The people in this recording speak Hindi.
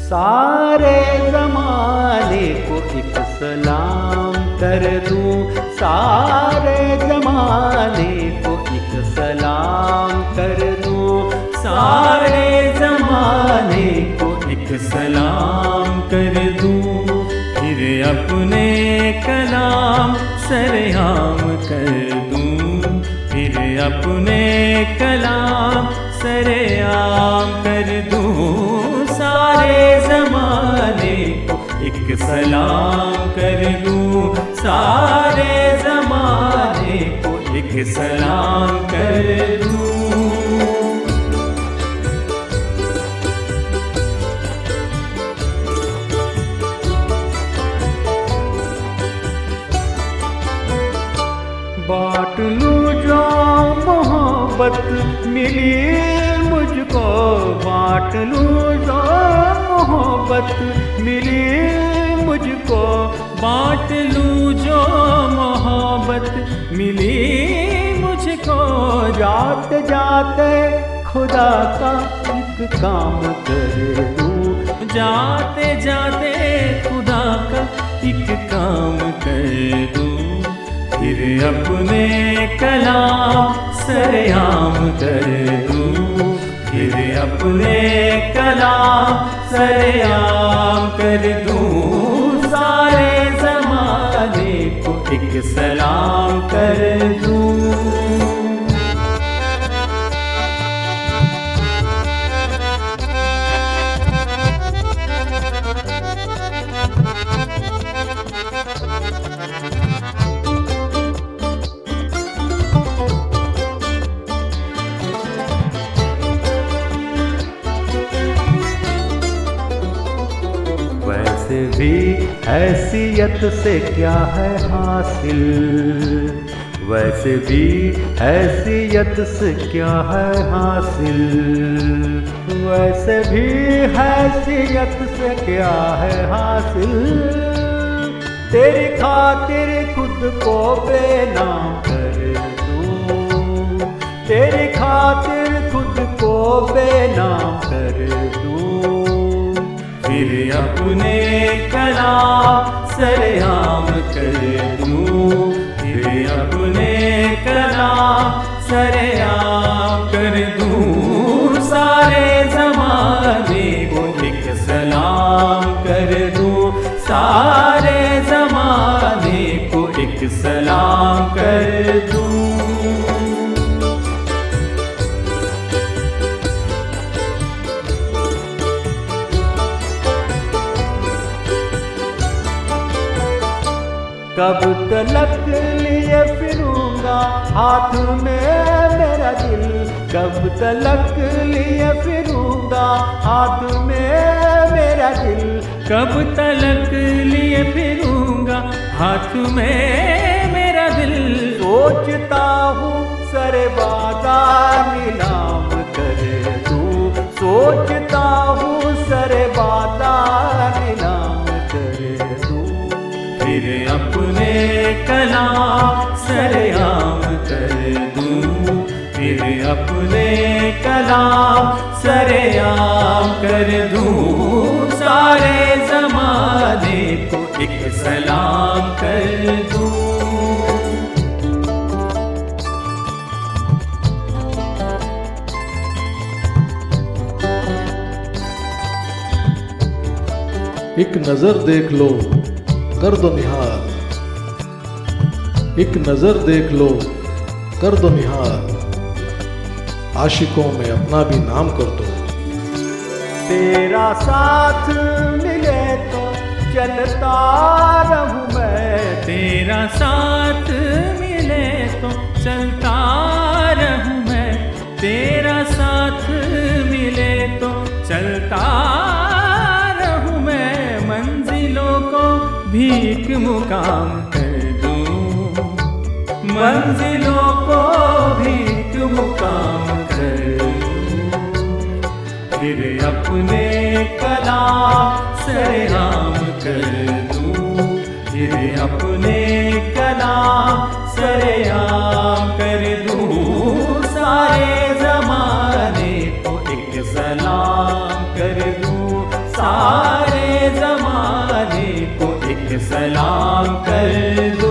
सारे ज़माने को एक सलाम कर दूं, सारे ज़माने को एक सलाम कर दूं, सारे ज़माने को एक सलाम कर दूं। फिर अपने कलाम सरेआम कर दूं, फिर अपने कलाम सरेआम कर दूं। सारे ज़माने को एक सलाम कर दूं, सारे ज़माने को एक सलाम कर दूं। बाँट लूँ जो मोहब्बत मिली मुझको, बाँट लूँ जो मोहब्बत मिली मुझको, बाँट लूँ जो मोहब्बत मिली मुझको। जाते जाते खुदा का एक काम कर दूँ, जाते जाते खुदा का एक काम कर दूँ। फिर अपने कलाम सरेआम कर दूं, फिर अपने कलाम सरेआम कर दूं। सारे ज़माने को एक सलाम कर दूं। वैसे भी हैसियत से क्या है हासिल, वैसे भी हैसियत से क्या है हासिल, वैसे भी हैसियत से क्या है हासिल। तेरी खातिर खुद को बेनाम कर दूं, तेरी खातिर खुद को बेनाम कर दूं। फिर अपने कलाम सरेआम कर दूं, फिर अपने कलाम सरेआम कर दूं। सारे ज़माने को एक सलाम कर दूं, सारे ज़माने को एक सलाम कर दूं। कब तलक लिए फिरूंगा हाथ में मेरा दिल, कब तलक लिए फिरूंगा हाथ में मेरा दिल, कब तलक लिए फिरूंगा हाथ में मेरा दिल। सोचता हूँ सरे बाजार नीलाम कर दूं, सोचता हूँ सरे बाजार नीलाम कर दूं। फिर अपने कलाम सरेआम कर दूं, फिर अपने कलाम सरेआम कर दूं। सारे ज़माने को एक सलाम कर दूं। एक नजर देख लो कर दो निहार, एक नजर देख लो कर दो निहार, आशिकों में अपना भी नाम कर दो। तेरा साथ मिले तो चलता रहूं मैं, तेरा साथ मिले तो चलता रहूं मैं, तेरा साथ मिले तो चलता रहूं मैं। मंजिलों को भी एक मुकाम कर दूं, मंजिलों को भी एक मुकाम कर दूं। फिर अपने कलाम सरेआम कर दूं, फिर अपने कलाम सरेआम कर दूं। सारे ज़माने को एक सलाम कर दूं, सारे एक सलाम कर दो